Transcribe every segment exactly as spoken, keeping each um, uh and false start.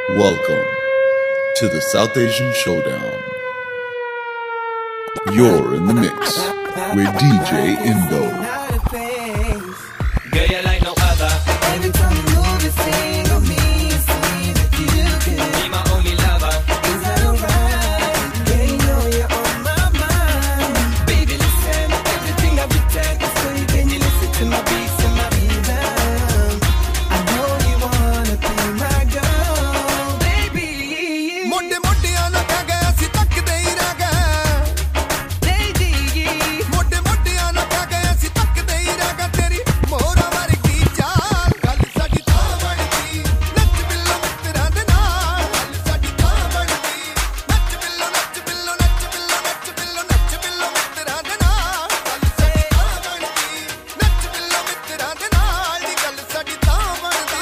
Welcome to the South Asian Showdown. You're in the mix with D J Indo. Girl, you like no other. Every time you move, you sing on me. You see that you can Be my only lover. Is that alright? Yeah, you know you're on my mind. Baby, listen, everything I pretend is for you. Then you listen to my beats and my rhythm. I know you wanna be my girl, baby. Monte monte ana kaga si tak de raga. Lady, Monte monte ana kaga si tak de raga. Teri mora vargi chaal gal sadi tha baddi. Nach billo mitra de naal gal sadi tha baddi. Nach billo nach billo nach billo nach billo nach billo mitra de naal gal sadi tha baddi. Nach billo mitra de naal di gal sadi tha baddi.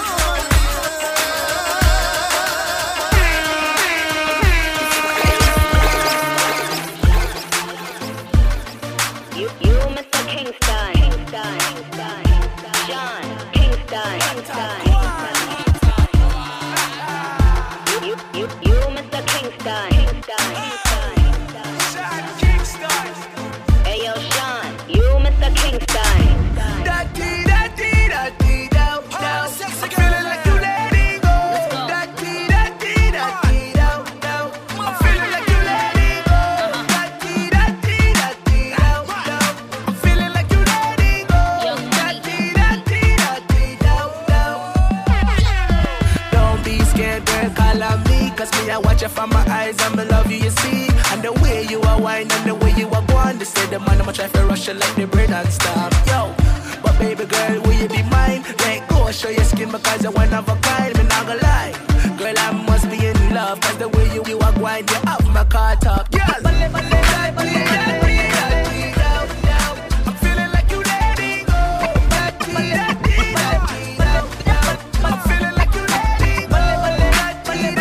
You, you, Mister Kingston, Kingston, Kingston, John, Kingston, Kingston. You, you, you, you, Mister Kingston, Kingston, Kingston. Hey yo, Sean, you, Mister Kingston. Da dee da dee da dee da da. I'm feeling like you let it go. Da dee da dee da dee da da. I'm feeling like you let it go. Da dee da dee da dee da da. I'm feeling like you let it go. Da dee da dee da dee da da. Don't be scared, girl, call on me. Cause me, I watch you from my eyes, I'ma love you, you see. And the way you are wine and the way you are going. They say the man, I'ma try to rush you like the brain and stop. Yo, but baby girl, will you be mine? Let go, show your skin because you're one of a kind. Me not gonna lie, girl, I must be in love. Cause the way you, you are going, you up my car top. Girl, I'm feeling like you let it go. I'm feeling like you let it go. Feeling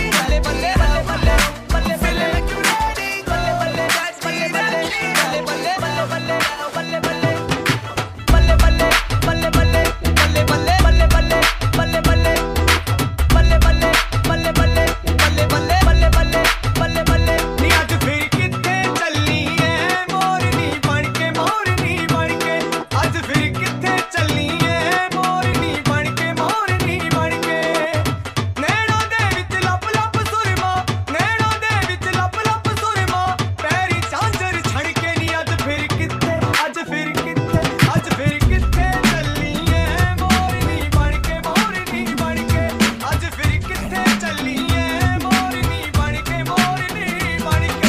like you let it go. ਨੀ ਅੱਜ ਫਿਰ ਕਿੱਥੇ ਚੱਲੀ ਐ ਮੋਰਨੀ ਬਣ ਕੇ ਮੋਰਨੀ ਬਣ ਕੇ ਅੱਜ ਫਿਰ ਕਿੱਥੇ ਚੱਲੀ ਐ ਮੋਰਨੀ ਬਣ ਕੇ ਮੋਰਨੀ ਬਣ ਕੇ ਨੈਣਾਂ ਦੇ ਵਿੱਚ ਲੱਪ ਲੱਪ ਸੁਰਮਾ ਨੈਣਾਂ ਦੇ ਵਿੱਚ ਲੱਪ ਲੱਪ ਸੁਰਮਾ ਪੈਰੀ ਝਾਂਜਰ ਛੜ ਕੇ ਨੀ ਅੱਜ ਫਿਰ ਕਿੱਥੇ ਅੱਜ ਫਿਰ ਕਿੱਥੇ ਅੱਜ ਫਿਰ ਕਿੱਥੇ ਚੱਲੀ ਐ ਮੋਰਨੀ ਬਣ ਕੇ ਮੋਰਨੀ ਬਣ ਕੇ ਅੱਜ ਫਿਰ ਕਿੱਥੇ ਚੱਲੀ ਐ ਮੋਰਨੀ ਬਣ ਕੇ ਮੋਰਨੀ ਬਣ ਕੇ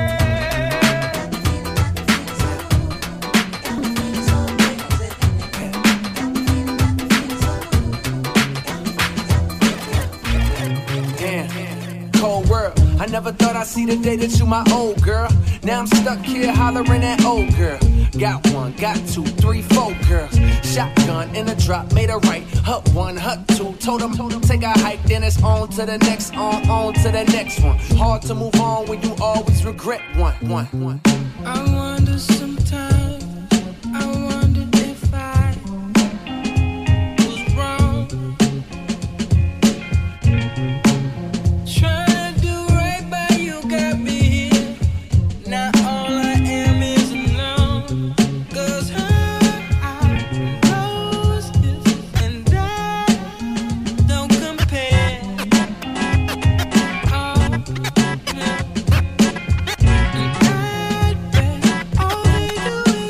Damn, cold world. I never thought I'd see the day that you my old girl. Now I'm stuck here hollering at old girl. Got one, got two, three, four girls. Shotgun in a drop, made a right. Hut one, hut two. Told them, told them take a hike, then it's on to the next, on, on to the next one. Hard to move on when you always regret one, one, one. I wonder sometimes, I wonder if I was wrong. Trying to do right by you got me here. Now all I am is alone. Cause her eyes and I don't compare. Oh, no. And I'd bet all they do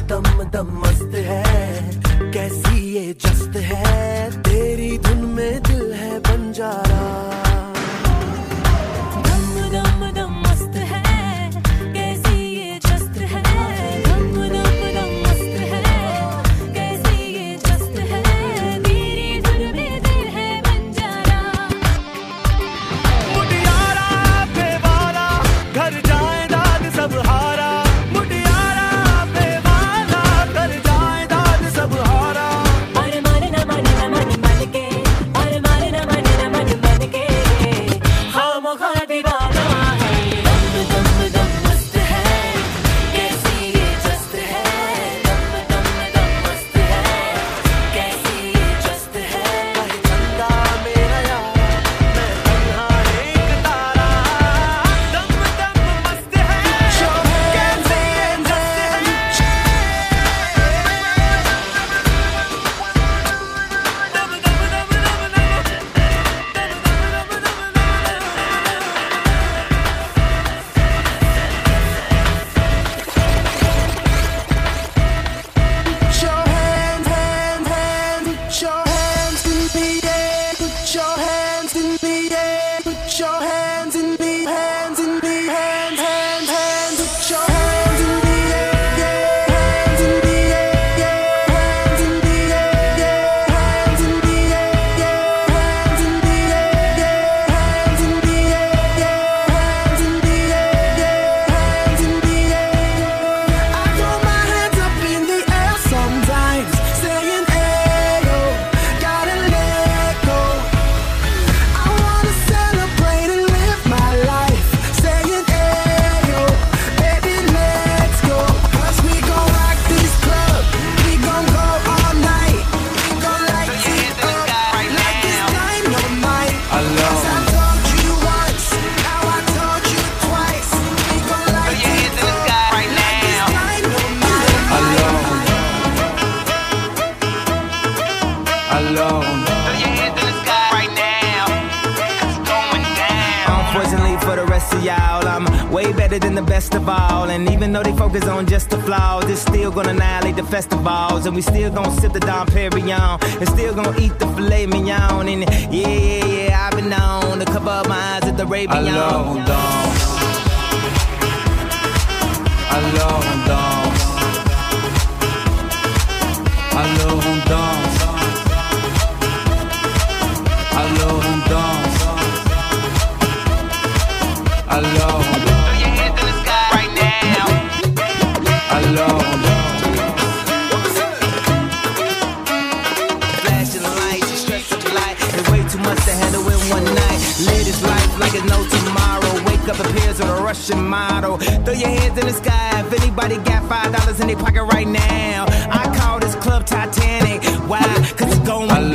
दम दम मस्त है कैसी ये जस्त है तेरी धुन में दिल है बंजारा दम दम दम मस्त है कैसी ये जस्त है दम दम दम मस्त है कैसी ये जस्त है तेरी धुन में दिल है बंजारा मुटियारा बेवाला घर जाए दाद सब हारा मुटियारा बेवाला घर जाए दाद सब हारा अरे माने ना माने ना माने मान के अरे माने ना माने ना माने मान के खामोखा दीवाना है दम दम दम मस्त है कैसी ये जस्त है दम दम दम मस्त है कैसी ये जस्त है चंदा मेरा यार मैं तन्हा एक तारा दम दम मस्त है जो कैसे ये जस्त है दम दम दम दम Put your hands, hands, hands, put your hands in the air. Put your hands in the air. Put your hands in the hands in the hands, hands, hands. Put your hands in the air, yeah. Hands in the air, yeah. Hands in the air, yeah. Hands in the air, yeah. Hands in the air, yeah. Hands in the air, yeah. Hands in the air, yeah. Hands in the air. I throw my hands up in the air sometimes, saying, "Ayo, gotta let go." I wanna celebrate and live my life, saying, "Ayo, baby, let's go." 'Cause we gon' rock this club, we gon' go all night, we gon' light it up like it's dynamite. 'Cause I told you once, now I told you twice, we gon' light it up like it's dynamite. Alone. Unfortunately for the rest of y'all, I'm way better than the best of all. And even though they focus on just the flaws, it's still gonna annihilate the festivals. And we still gonna sip the Dom Perignon, and still gonna eat the filet mignon. And yeah, yeah, yeah, I've been known to cover up my eyes at the Rabion. Alone, dog. Alone, dog. Alone, dog. Alone, dog. Alone. Throw your hands in the sky right now. Alone. Flashing lights, stress of light. It's way too much to handle in one night. Live this life like it's no tomorrow. Wake up appears on a Russian model. Throw your hands in the sky if anybody got five dollars in their pocket right now. I call this club Titanic. Why? 'Cause it's going down.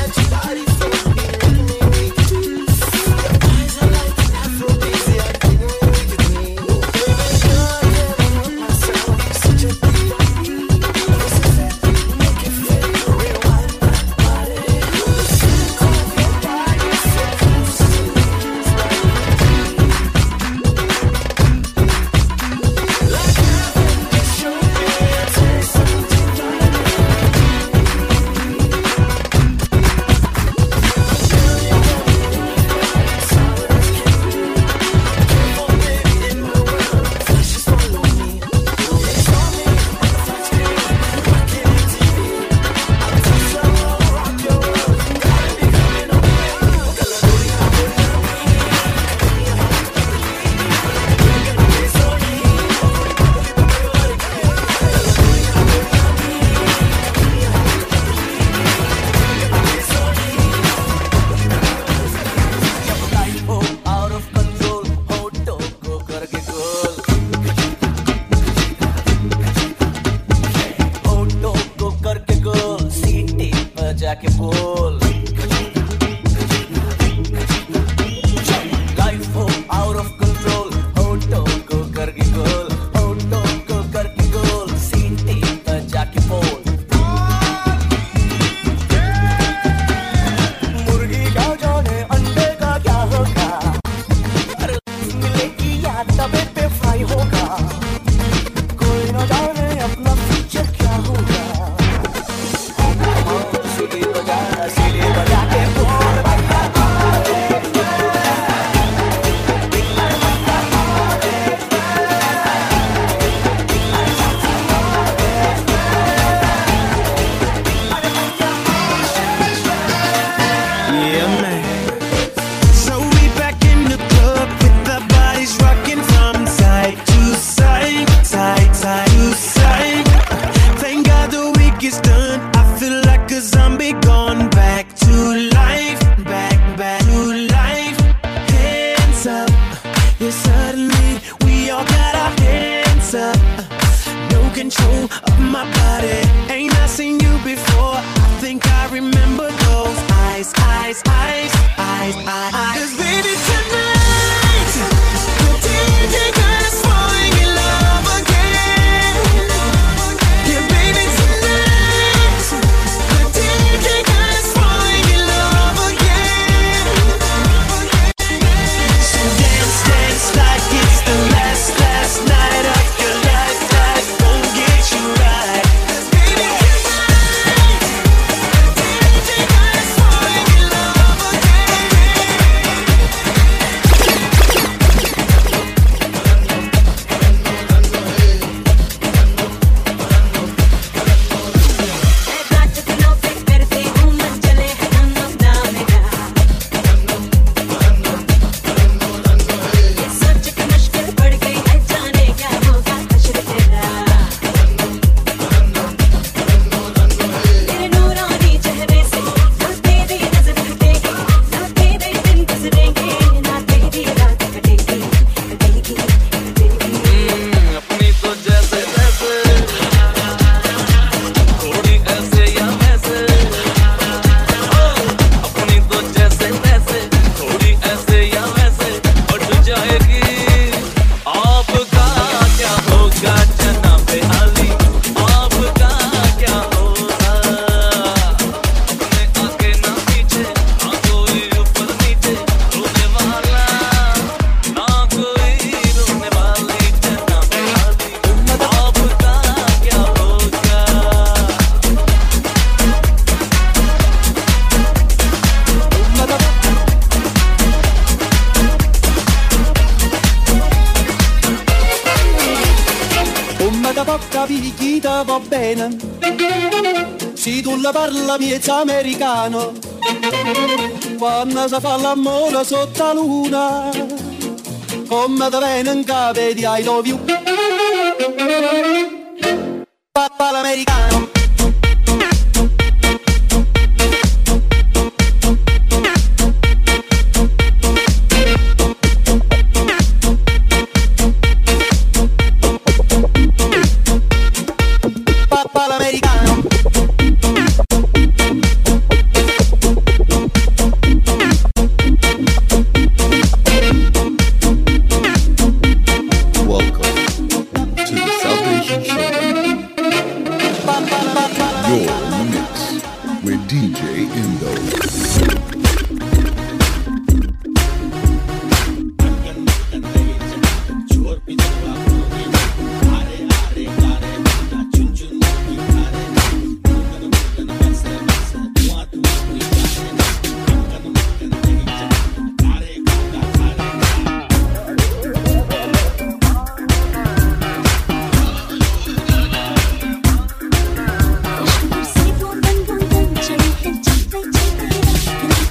Looking at your body so beautiful. Eyes are like an Aphrodisiac. eyes, eyes, eyes, eyes. 'Cause baby tonight, the D J got us falling in love again. Yeah, baby tonight, the D J got us falling in love again. So dance, dance like it's the last, last night of your life. Life won't get you right. 'Cause baby tonight, the D J got us falling in love again. रात दिनों पे करती हूँ मन चले है हम अपना मेरा ये सोच के मुश्किल पड़ गई है जाने क्या होगा हश्र तेरा तेरे नूरानी चेहरे से ना तेरी नजर हटेगी ना तेरे दिन गुजरेंगे ना तेरी रात कटेगी कटेगी कटेगी अपनी तो जैसे तैसे थोड़ी ऐसे या वैसे अपनी तो जैसे तैसे थोड़ी ऐसे या वैसे उठ जाएगी आपका क्या होगा जनाबे आली आपका क्या होगा अपने आगे ना पीछे ना कोई ऊपर नीचे रोने वाला ना कोई रोने वाली जनाबे आली आपका क्या होगा Come da bocca picchita va bene, se tu la parla miezza americano, quando si fa l'amore sotto la luna, come da bene in capo di I love you, papà l'americano. Papà l'americano. Welcome to the South Asian Showdown. You're in the mix with D J Indo. से वो बन बन बन चढ़े हैं चलते चलते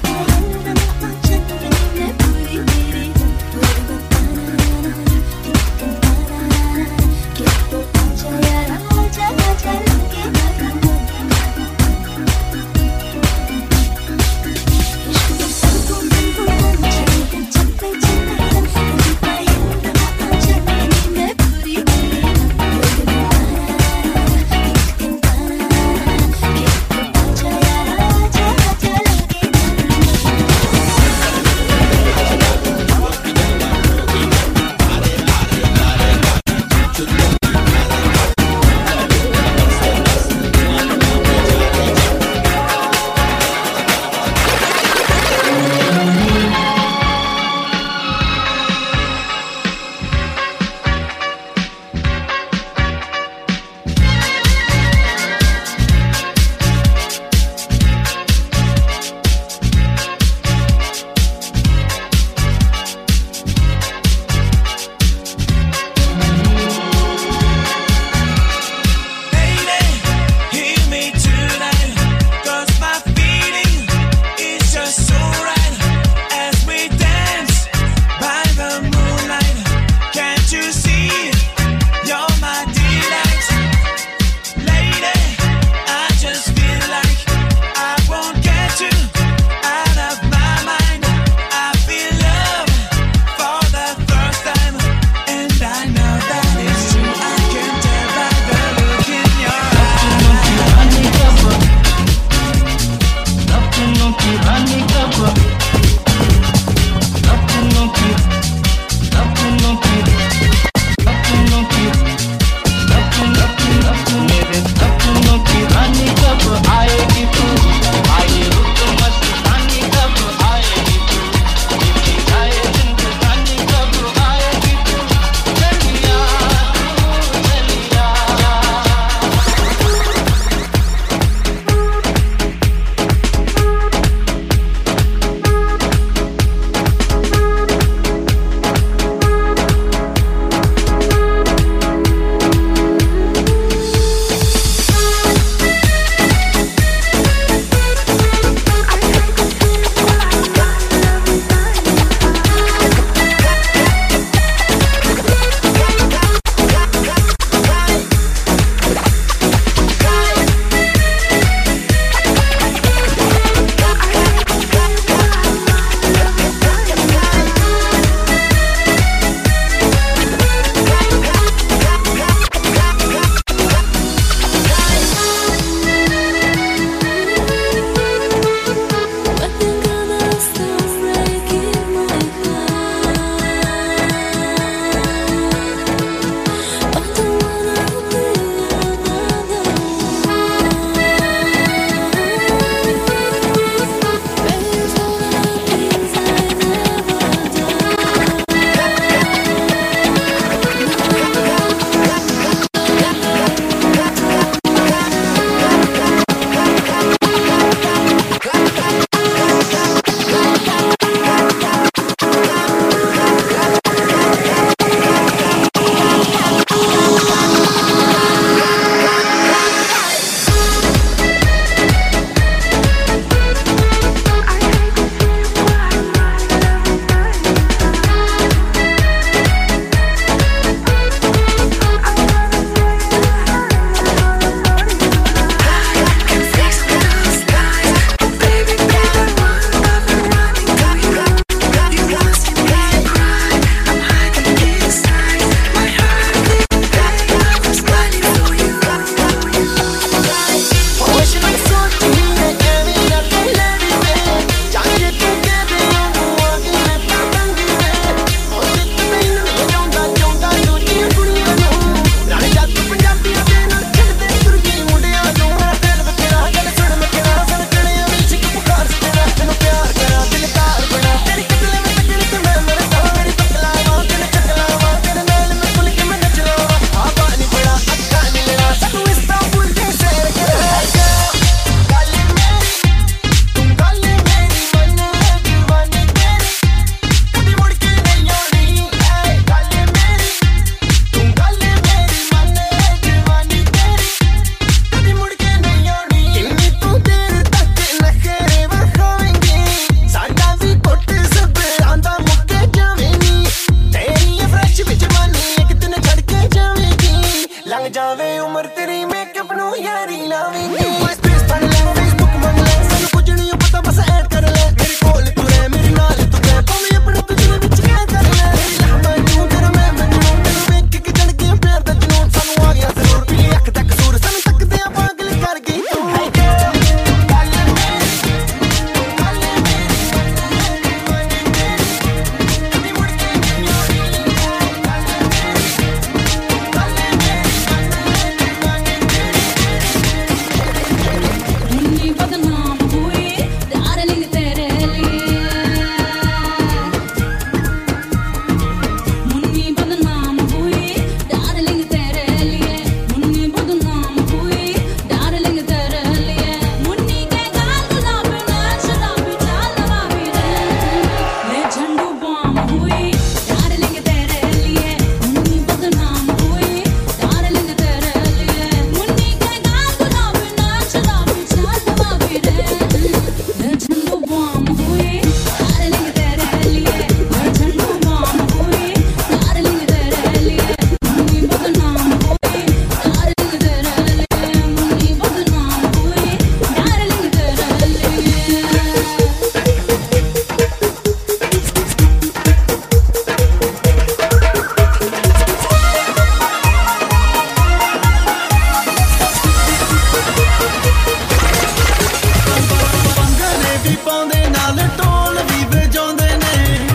ਨਾਲ ਢੋਲ ਵੀ ਵਜਾਉਂਦੇ ਨੇ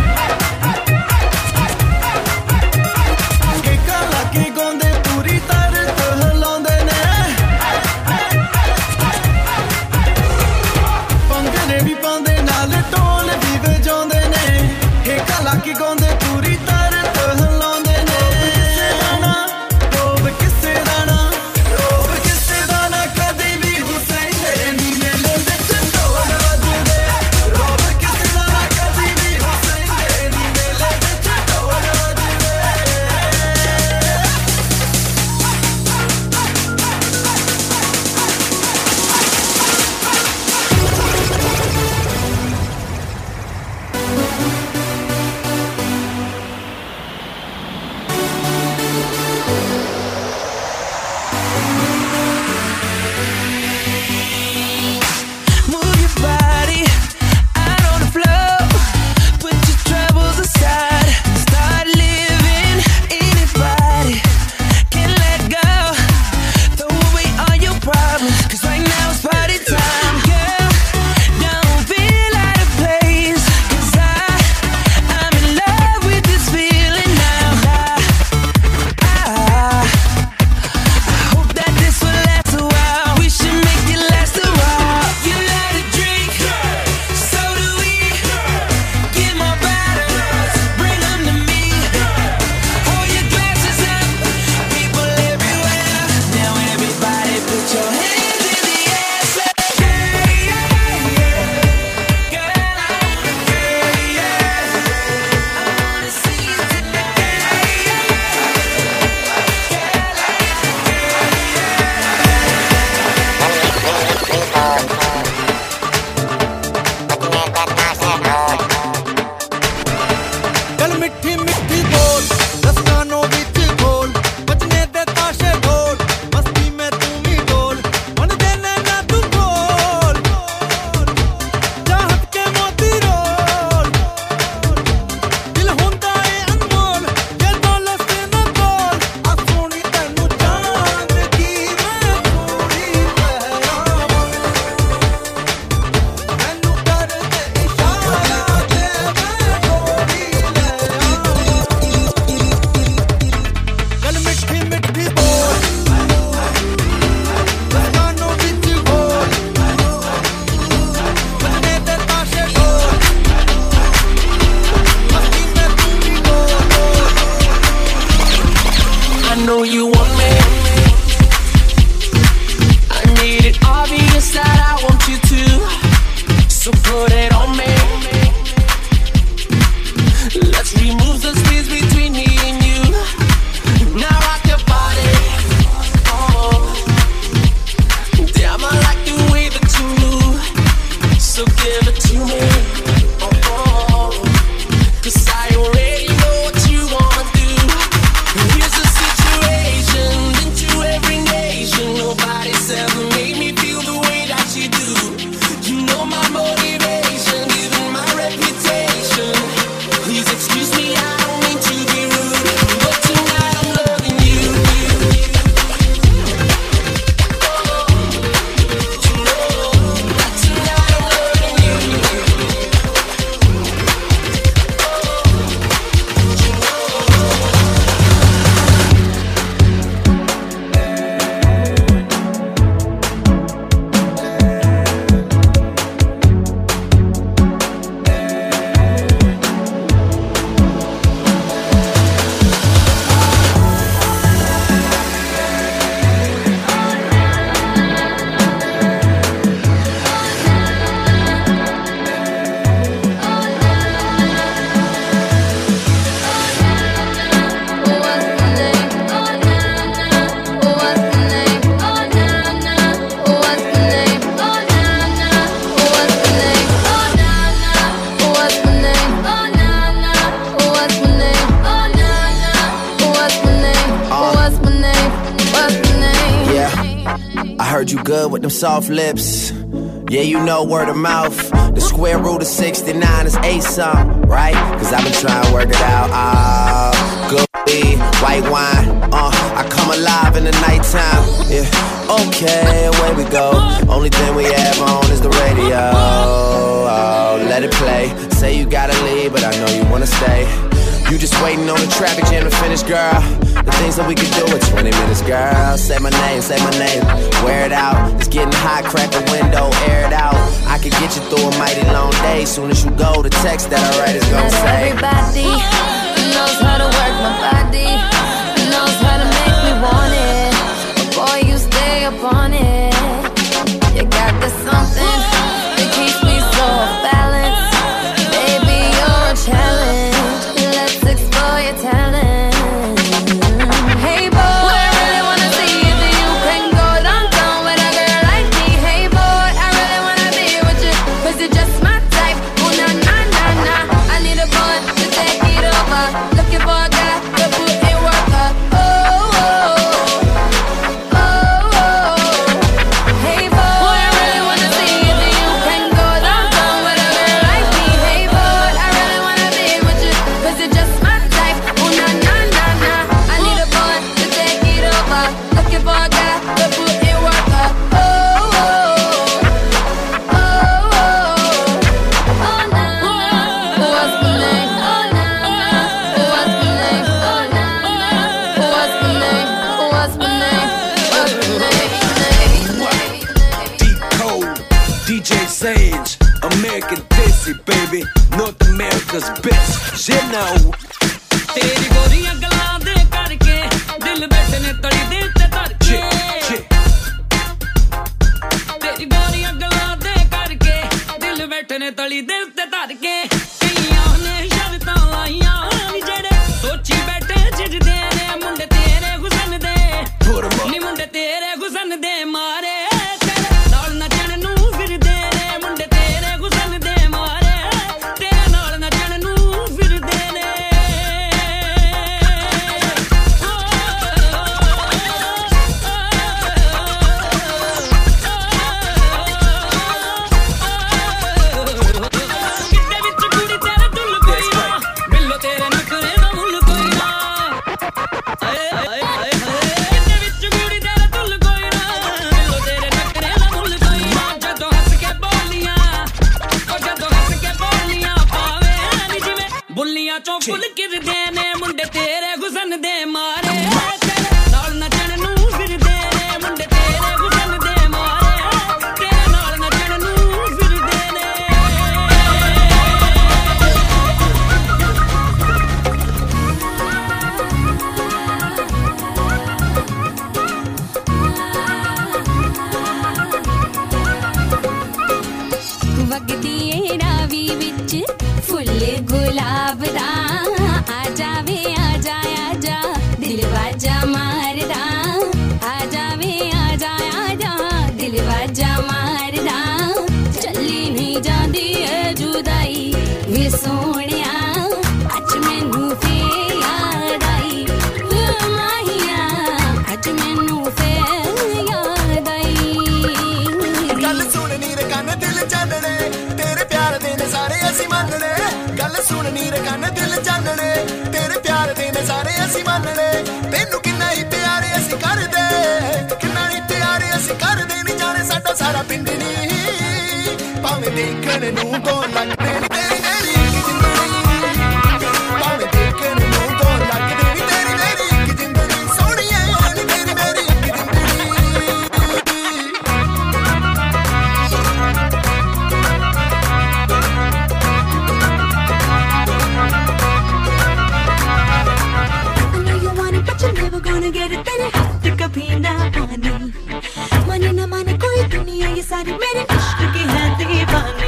ਠੇਕਾ ਲਾ ਕੇ ਗਾਉਂਦੇ ਪੂਰੀ ਤਰਤ ਹਿਲਾਉਂਦੇ ਨੇ ਭੰਗੜੇ ਵੀ ਪਾਉਂਦੇ ਨਾਲ ਢੋਲ ਵੀ ਵਜਾਉਂਦੇ ਨੇ ਠੇਕਾ ਲਾ ਕੇ ਗਾਉਂਦੇ ਪੂਰੀ ਤਰਤ ਹਿਲਾਉਂਦੇ ਨੇ ਰੋਬ ਕਿਸੇ ਦਾ ਨਾ ਰੋਬ ਕਿਸੇ ਦਾ ਨਾ ਕਦੇ ਵੀ ਹੁਸੈਨ ਤੇਰੇ ਨੀ ਮੇਲੇ ਵਿੱਚ ਢੋਲ ਵੱਜਦੇ ਰੋਬ ਕਿਸੇ ਦਾ ਨਾ ਕਦੇ ਵੀ ਹੁਸੈਨ ਤੇਰੇ ਨੀ ਮੇਲੇ ਵਿੱਚ ਢੋਲ ਵੱਜਦੇ Move your body out on the floor. Put your troubles aside. Start living. Anybody can let go. Throw away all your problems. 'Cause right now it's party time. Girl, don't feel out of place. 'Cause I, I'm in love with this feeling now. I, I, I hope that this will last a while. We should make it last a while. You like to drink, so do we. Get more bottles, bring them to me. Hold your glasses up, people everywhere. Now everybody put your hands in the air. Say, yeah, yeah, yeah. Girl, I wanna, yeah, yeah. I wanna see you tonight. Yeah, yeah. गल मिठी मिठी बोल दस कानों विच बोल बजने दे ताशे ढोल मस्ती में तू भी डोल मन देने ना तू बोल चाहत के मोती रोल दिल हुंदा है अनमोल ये दौलत से न बोल आ सोनी तैनू चांद की मैं पूरी पहरावां मैनू कर दे इशारा ते मैं डोरी ले गल मिठी मिठी बोल कानों विच बोल बजने दे ताशे ढोल मस्ती में तू भी डोल I know you want me. I made it obvious that I want you to. So put it on me. Let's remove the space between me and you. Now rock your body. Oh, damn, I like the way that you move. So give it to me. Oh, oh. 'Cause I already know what you wanna do. Here's the situation, into every nation. Nobody's ever made me feel the way that you do. You know my motivation, even my reputation. Please excuse me, I don't mean to be rude, but tonight I'm loving you. You know that tonight I'm loving you. heard you good with them soft lips. Yeah, you know word of mouth. The square root of sixty-nine is eight something, right? Cause I've been trying to work it out. Ah, good weed, white wine. Uh, I come alive in the nighttime. Yeah, okay, away we go. Only thing we have on is the radio. oh, let it play. Say you gotta leave, but I know you wanna stay. You just waiting on the traffic jam to finish, girl. The things that we could do in twenty minutes, girl. Say my name, say my name, wear it out. It's getting hot, crack the window, air it out. I can get you through a mighty long day. Soon as you go, the text that I write is gonna Not say everybody knows how to work my body, knows how to make me want it. But boy, you stay up on it. You got this something that keeps me so off balance. Baby, you're a challenge. Let's explore your talent. Hey boy, I really wanna see if you can go downtown with a girl like me. Hey boy, I really wanna be with you, cause you're just my type. Oh na na na na, I need a boy to take it over. Looking for a guy to put in work up. Oh oh, oh oh. Hey boy, I really wanna see if you can go downtown with a girl like me. Hey boy, I really wanna be with you, cause you're just my type. Oh na na na na, I need a boy to take it over. Looking for a guy to put in work up. Oh oh, oh oh, oh na na. What's the name? Oh na na. What's the name? Oh na na. What's the name? What's the name? What's the name? Decode, D J Sage, American Desi, baby, North America's best. You know. तेरी गोरियां गलां दे करके दिल बैठे ने तड़ी दिल ते धड़के तेरी गोरियां गलां दे करके दिल बैठे ने तड़ी दिल ते धड़के कईयां ने शर्तां लाइयां नी जेड़े सोची बैठे जिजदे ने मुंडे तेरे हुसन दे नी मुंडे तेरे हुसन दे मारे तेरे नाल नचण नूं फिरदे ने मुंडे तेरे हुसन दे मारे तेरे नाल नचण नूं फिरदे ने ਬੁੱਲੀਆਂ ਚੋਂ ਫੁੱਲ ਕਿਰਦੇ ਨੇ ਮੁੰਡੇ ਤੇਰੇ ਗੁਜ਼ਨ ਦੇ ਮਾਰੇ ਤੇਰੇ ਨਾਲ ਨਚਣ ਨੂੰ ਫਿਰਦੇ ਨੇ ਮੁੰਡੇ ਤੇਰੇ ਗੁਜ਼ਨ ਦੇ ਮਾਰੇ ਤੇਰੇ ਨਾਲ ਨਚਣ ਨੂੰ ਫਿਰਦੇ ਨੇ ਵਗਦੀ ਏ ਰਾਵੀ ਵਿੱਚ ਫੁੱਲ ਗੁਲਾਬ ਦਾ ਆ ਜਾਵੇ ਆ ਜਾ ਆ ਜਾ ਦਿਲ ਵਾਜਾ ਮਾਰਦਾ ਆ ਜਾਵੇ ਆ ਜਾ ਆ ਜਾ ਦਿਲ ਵਾਜਾ ਮਾਰਦਾ ਚੱਲੀ ਨਹੀਂ ਜਾਂਦੀ ਏ ਜੁਦਾਈ ਵੇ ਸੋਹਣਿਆ ਅੱਜ ਮੈਨੂੰ ਫੇਰ ਯਾਦ ਆਈ ਵੇ ਮਾਹੀਆ ਅੱਜ ਮੈਨੂੰ ਫੇਰ ਯਾਦ ਆਈ ਗੱਲ ਸੁਣ ਨੀਰ ਕੰਨ ਦਿਲ ਚਾਨਣੇ ਤੇਰੇ ਪਿਆਰ ਦੇ ਨੇ ਸਾਰੇ ਅਸੀਂ ਮੰਨਣੇ ਗੱਲ ਸੁਣ ਨੀਰ ਕੰਨ ਦਿਲ ਚਾਨਣੇ ਤੇਰੇ ਪਿਆਰ ਦੇ ਨੇ ਸਾਰੇ ਅਸੀਂ ਮੰਨਣੇ ਤੈਨੂੰ ਕਿੰਨਾ ਹੀ ਪਿਆਰ ਅਸੀਂ ਕਰਦੇ ਕਿੰਨਾ ਹੀ ਪਿਆਰ ਅਸੀਂ ਕਰਦੇ ਨਹੀਂ ਜਾਣੇ ਸਾਡਾ ਸਾਰਾ ਪਿੰਡ ਨਹੀਂ ਭਾਵੇਂ ਦੇਖਣ ਨੂੰ ਕੋ ਲੱਗਦੇ ਨੀ ਤੇਰੀ ਮੇਰੀ ਇੱਕ ਜ਼ਿੰਦਗੀ ਭਾਵੇਂ ਦੇਖਣ ਨੂੰ ਕੋ ਲੱਗਦੇ ਨੀ ਤੇਰੀ ਮੇਰੀ ਇੱਕ ਜ਼ਿੰਦਗੀ ਸੋਹਣੀਏ ਨੀ ਤੇਰੀ ਮੇਰੀ ਇੱਕ ਜ਼ਿੰਦਗੀ never gonna get it तेरे हाथ कभी ना पानी माने ना माने कोई दुनिया ये सारी मेरे इश्क की है दीवानी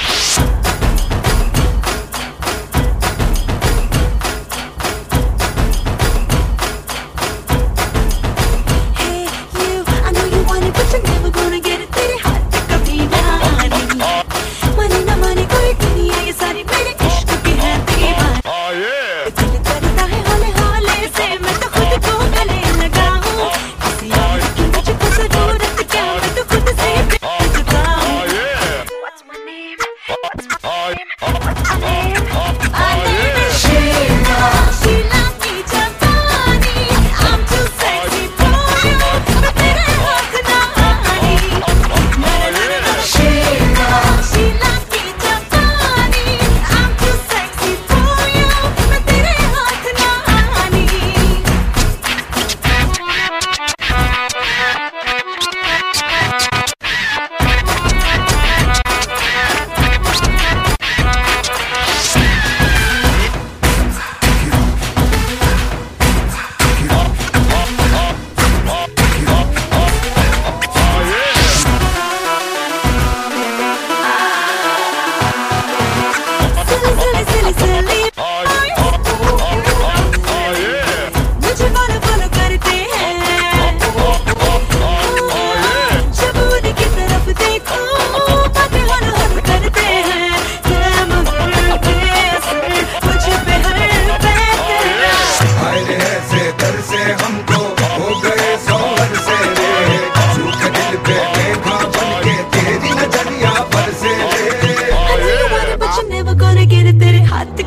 Hey you, I know you want it but you're never gonna get it तेरे हाथ कभी ना पानी माने ना माने कोई दुनिया ये सारी मेरे इश्क की है दीवानी Oh yeah दिल करता है हौले हौले से मैं तो खुद को गले लगाऊं किसी और की मुझको जरूरत क्या मैं तो खुद से प्यार जताऊं What's my name? What's my name? What's my name? My name is Sheila Sheila की जवानी I'm too sexy for you मैं तेरे हाथ ना आनी Sheila Sheila की जवानी हाथ